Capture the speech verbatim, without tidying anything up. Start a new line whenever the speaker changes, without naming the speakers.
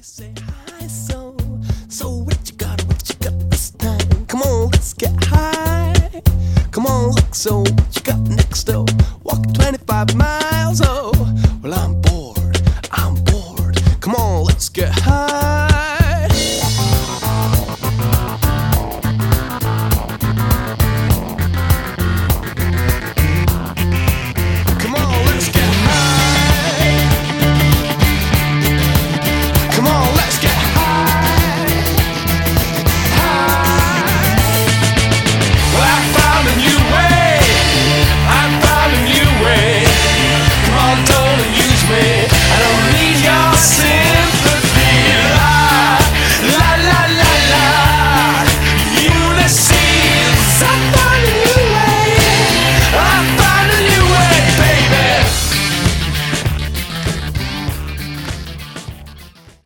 say hi, so, so what you got, what you got this time? Come on, let's get high. Come on, look, so what you got next, oh? Walk twenty-five miles, oh. Well, I'm bored, I'm bored. Come on, let's get high.